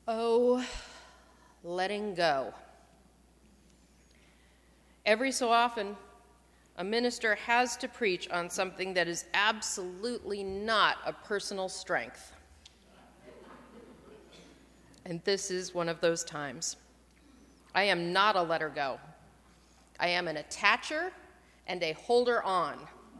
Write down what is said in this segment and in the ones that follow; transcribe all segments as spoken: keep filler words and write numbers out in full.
Oh, letting go. Every so often, a minister has to preach on something that is absolutely not a personal strength. And this is one of those times. I am not a letter go. I am an attacher and a holder on.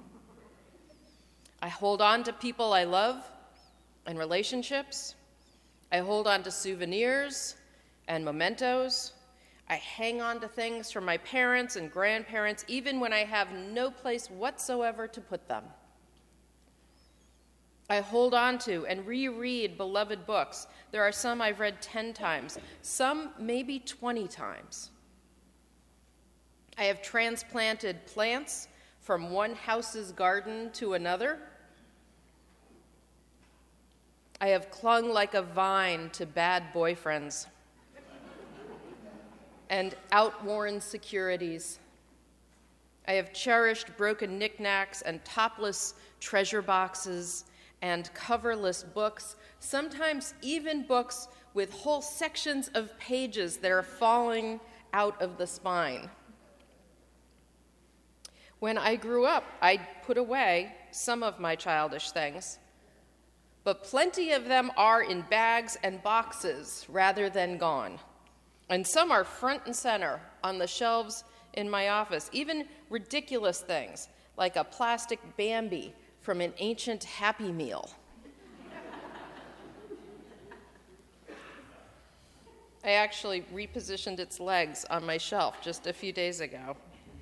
I hold on to people I love and relationships. I hold on to souvenirs and mementos. I hang on to things from my parents and grandparents, even when I have no place whatsoever to put them. I hold on to and reread beloved books. There are some I've read ten times, some maybe twenty times. I have transplanted plants from one house's garden to another. I have clung like a vine to bad boyfriends and outworn securities. I have cherished broken knickknacks and topless treasure boxes and coverless books, sometimes even books with whole sections of pages that are falling out of the spine. When I grew up, I put away some of my childish things, but plenty of them are in bags and boxes rather than gone. And some are front and center on the shelves in my office, even ridiculous things like a plastic Bambi from an ancient Happy Meal. I actually repositioned its legs on my shelf just a few days ago.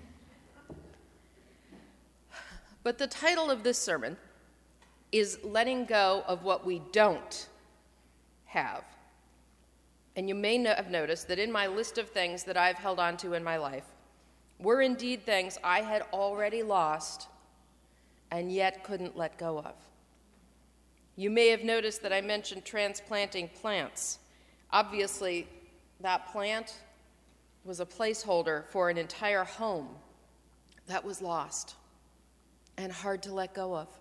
But the title of this sermon is Letting Go of What We Don't Have. And you may have noticed that in my list of things that I've held on to in my life were indeed things I had already lost and yet couldn't let go of. You may have noticed that I mentioned transplanting plants. Obviously, that plant was a placeholder for an entire home that was lost and hard to let go of.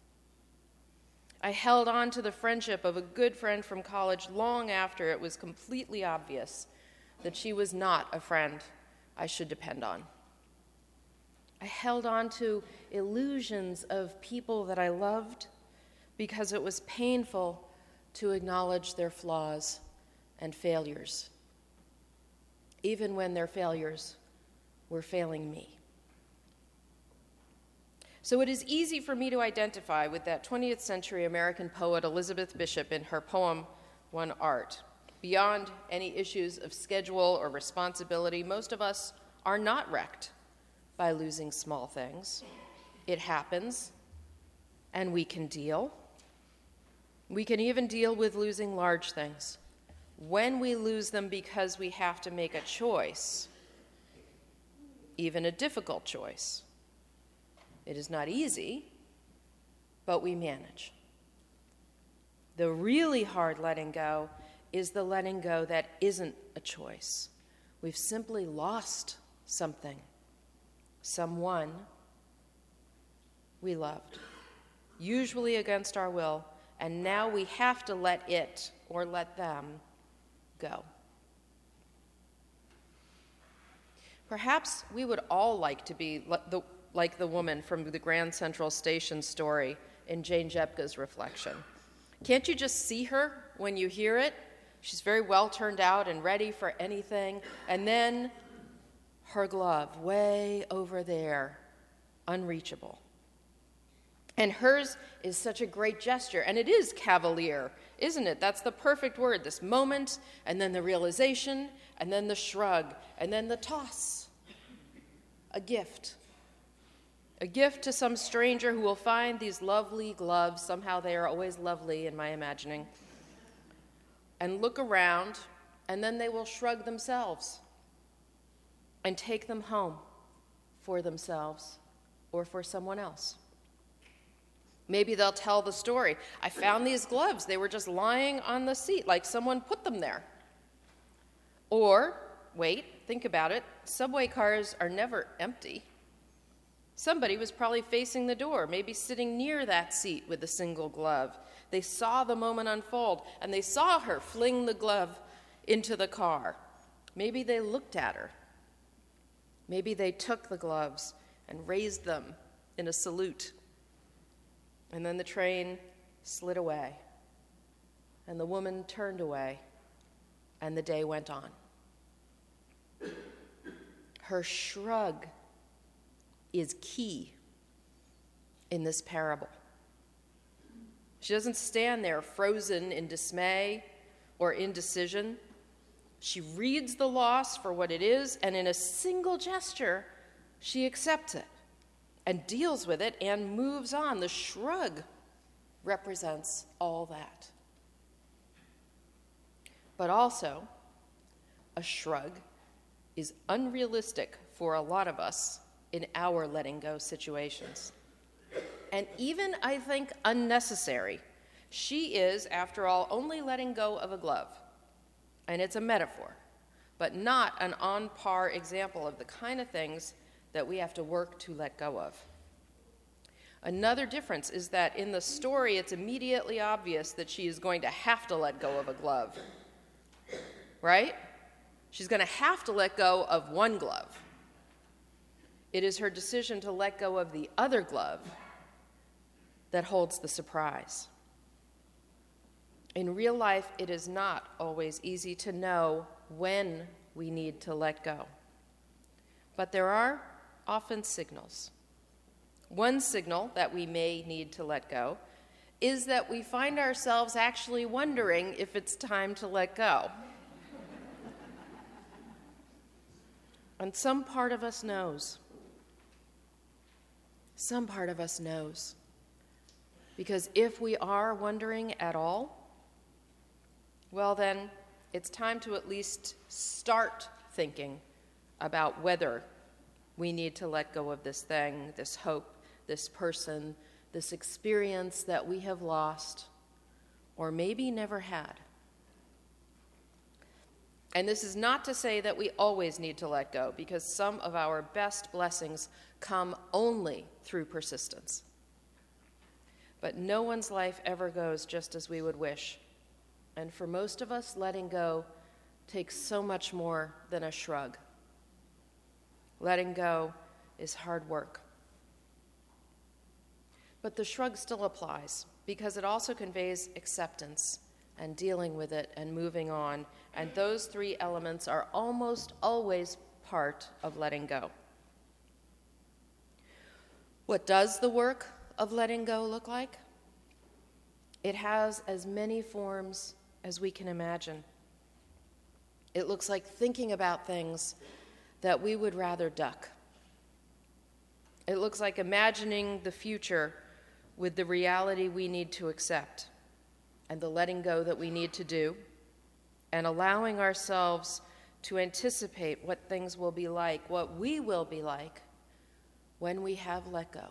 I held on to the friendship of a good friend from college long after it was completely obvious that she was not a friend I should depend on. I held on to illusions of people that I loved because it was painful to acknowledge their flaws and failures, even when their failures were failing me. So it is easy for me to identify with that twentieth century American poet Elizabeth Bishop in her poem, One Art. Beyond any issues of schedule or responsibility, most of us are not wrecked by losing small things. It happens, and we can deal. We can even deal with losing large things. When we lose them because we have to make a choice, even a difficult choice. It is not easy, but we manage. The really hard letting go is the letting go that isn't a choice. We've simply lost something, someone we loved, usually against our will, and now we have to let it or let them go. Perhaps we would all like to be the like the woman from the Grand Central Station story in Jane Jepka's Reflection. Can't you just see her when you hear it? She's very well turned out and ready for anything, and then her glove way over there, unreachable. And hers is such a great gesture, and it is cavalier, isn't it? That's the perfect word, this moment, and then the realization, and then the shrug, and then the toss. A gift. A gift to some stranger who will find these lovely gloves, somehow they are always lovely in my imagining, and look around, and then they will shrug themselves and take them home for themselves or for someone else. Maybe they'll tell the story. I found these gloves. They were just lying on the seat, like someone put them there. Or, wait, think about it. Subway cars are never empty. Somebody was probably facing the door, maybe sitting near that seat with a single glove. They saw the moment unfold, and they saw her fling the glove into the car. Maybe they looked at her. Maybe they took the gloves and raised them in a salute. And then the train slid away, and the woman turned away, and the day went on. Her shrug is key in this parable. She doesn't stand there frozen in dismay or indecision. She reads the loss for what it is, and in a single gesture, she accepts it and deals with it and moves on. The shrug represents all that. But also, a shrug is unrealistic for a lot of us in our letting go situations. And even, I think, unnecessary. She is, after all, only letting go of a glove. And it's a metaphor, but not an on-par example of the kind of things that we have to work to let go of. Another difference is that in the story, it's immediately obvious that she is going to have to let go of a glove, right? She's going to have to let go of one glove. It is her decision to let go of the other glove that holds the surprise. In real life, it is not always easy to know when we need to let go. But there are often signals. One signal that we may need to let go is that we find ourselves actually wondering if it's time to let go. And some part of us knows. Some part of us knows. Because if we are wondering at all, well then, it's time to at least start thinking about whether we need to let go of this thing, this hope, this person, this experience that we have lost, or maybe never had. And this is not to say that we always need to let go, because some of our best blessings come only through persistence. But no one's life ever goes just as we would wish. And for most of us, letting go takes so much more than a shrug. Letting go is hard work. But the shrug still applies, because it also conveys acceptance and dealing with it and moving on. And those three elements are almost always part of letting go. What does the work of letting go look like? It has as many forms as we can imagine. It looks like thinking about things that we would rather duck. It looks like imagining the future with the reality we need to accept and the letting go that we need to do, and allowing ourselves to anticipate what things will be like, what we will be like when we have let go.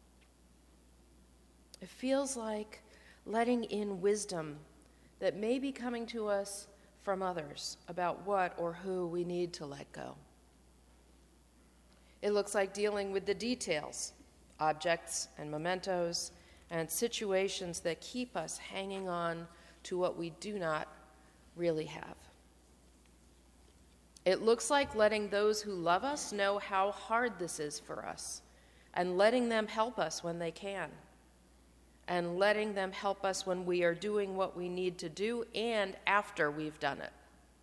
It feels like letting in wisdom that may be coming to us from others about what or who we need to let go. It looks like dealing with the details, objects and mementos, and situations that keep us hanging on to what we do not really have. It looks like letting those who love us know how hard this is for us, and letting them help us when they can, and letting them help us when we are doing what we need to do and after we've done it.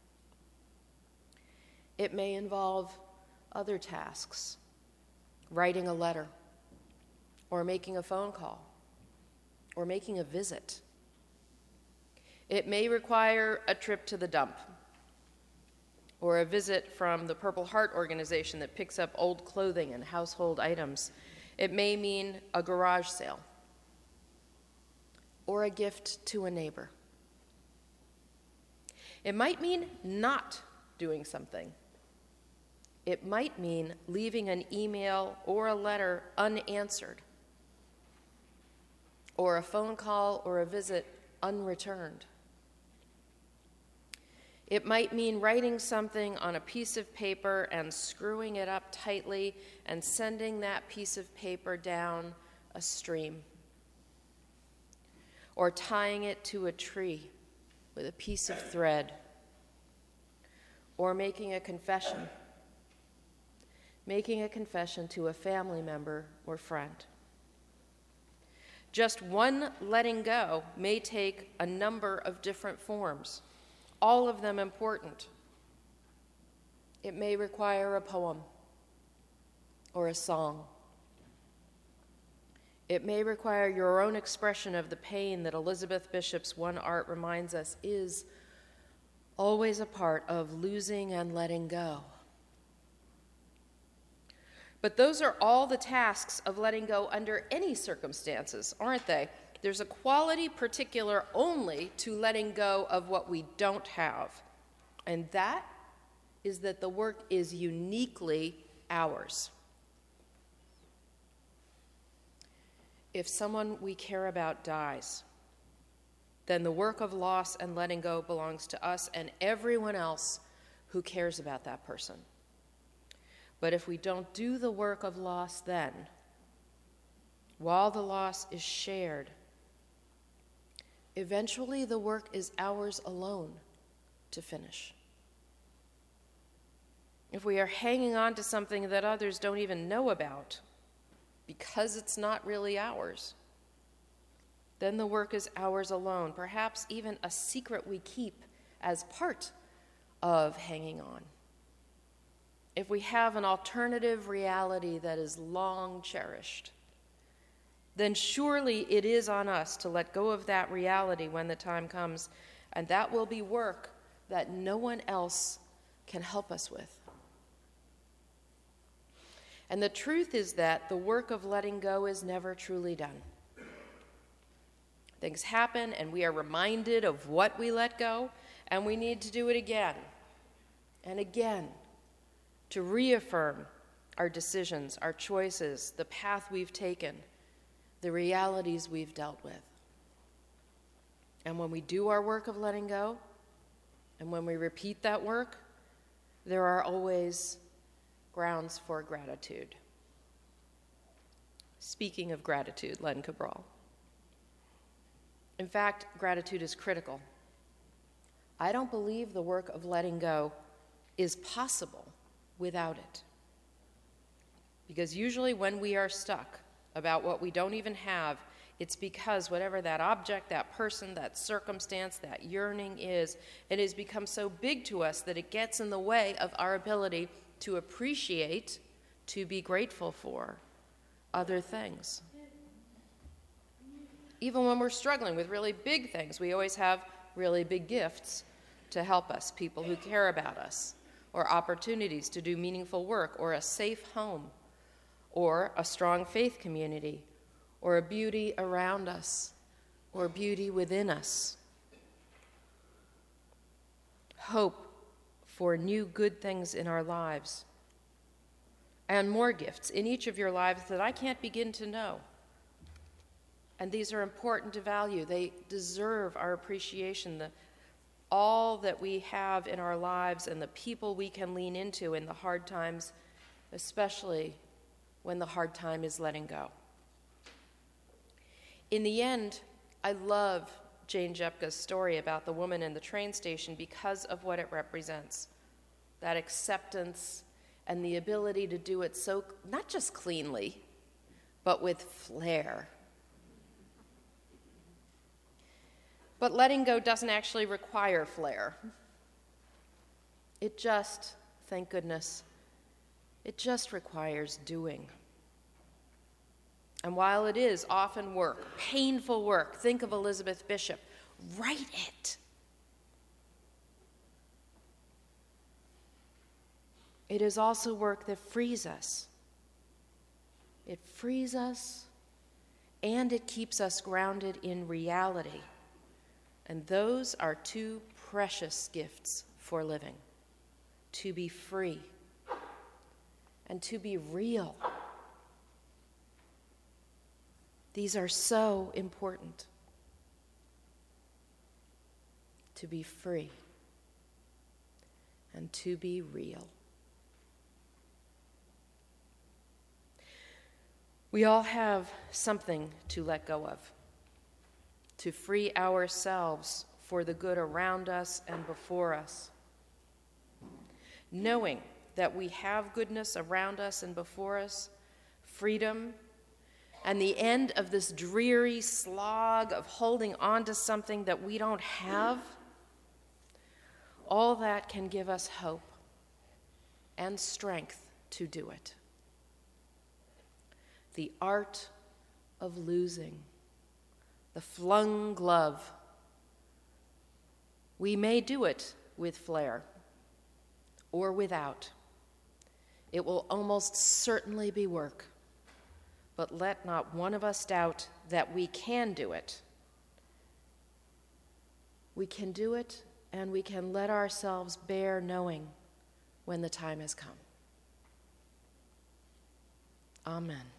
It may involve other tasks, writing a letter, or making a phone call, or making a visit. It may require a trip to the dump, or a visit from the Purple Heart organization that picks up old clothing and household items. It may mean a garage sale, or a gift to a neighbor. It might mean not doing something. It might mean leaving an email or a letter unanswered, or a phone call or a visit unreturned. It might mean writing something on a piece of paper and screwing it up tightly and sending that piece of paper down a stream. or tying it to a tree with a piece of thread, or making a confession, making a confession to a family member or friend. Just one letting go may take a number of different forms, all of them important. It may require a poem or a song. It may require your own expression of the pain that Elizabeth Bishop's One Art reminds us is always a part of losing and letting go. But those are all the tasks of letting go under any circumstances, aren't they? There's a quality particular only to letting go of what we don't have, and that is that the work is uniquely ours. If someone we care about dies, then the work of loss and letting go belongs to us and everyone else who cares about that person. But if we don't do the work of loss then, while the loss is shared, eventually the work is ours alone to finish. If we are hanging on to something that others don't even know about because it's not really ours, then the work is ours alone, perhaps even a secret we keep as part of hanging on. If we have an alternative reality that is long cherished, then surely it is on us to let go of that reality when the time comes, and that will be work that no one else can help us with. And the truth is that the work of letting go is never truly done. Things happen, and we are reminded of what we let go, and we need to do it again and again to reaffirm our decisions, our choices, the path we've taken, the realities we've dealt with. And when we do our work of letting go, and when we repeat that work, there are always grounds for gratitude. Speaking of gratitude, Len Cabral. In fact, gratitude is critical. I don't believe the work of letting go is possible without it. Because usually when we are stuck about what we don't even have, it's because whatever that object, that person, that circumstance, that yearning is, it has become so big to us that it gets in the way of our ability to appreciate, to be grateful for other things. Even when we're struggling with really big things, we always have really big gifts to help us, people who care about us, or opportunities to do meaningful work, or a safe home, or a strong faith community, or a beauty around us, or beauty within us. Hope for new good things in our lives, and more gifts in each of your lives that I can't begin to know. And these are important to value. They deserve our appreciation. The, all that we have in our lives and the people we can lean into in the hard times, especially when the hard time is letting go. In the end, I love Jane Jepka's story about the woman in the train station because of what it represents. That acceptance and the ability to do it so, not just cleanly, but with flair. But letting go doesn't actually require flair. It just, thank goodness, it just requires doing. And while it is often work, painful work, think of Elizabeth Bishop, write it. It is also work that frees us. It frees us, and it keeps us grounded in reality. And those are two precious gifts for living: to be free and to be real. These are so important. To be free and to be real. We all have something to let go of. to free ourselves for the good around us and before us. Knowing that we have goodness around us and before us, freedom, and the end of this dreary slog of holding on to something that we don't have, all that can give us hope and strength to do it. The art of losing, the flung glove. We may do it with flair or without. It will almost certainly be work, but let not one of us doubt that we can do it. We can do it, and we can let ourselves bear knowing when the time has come. Amen.